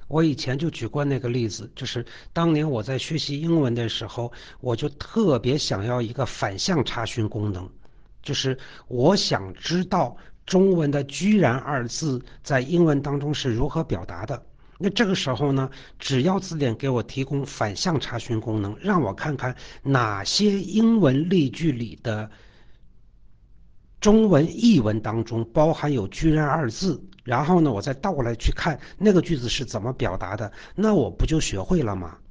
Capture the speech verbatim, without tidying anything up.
我以前就举过那个例子，就是当年我在学习英文的时候，我就特别想要一个反向查询功能，就是我想知道中文的居然二字在英文当中是如何表达的。那这个时候呢，只要字典给我提供反向查询功能，让我看看哪些英文例句里的中文译文当中包含有居然二字，然后呢，我再倒过来去看那个句子是怎么表达的，那我不就学会了吗？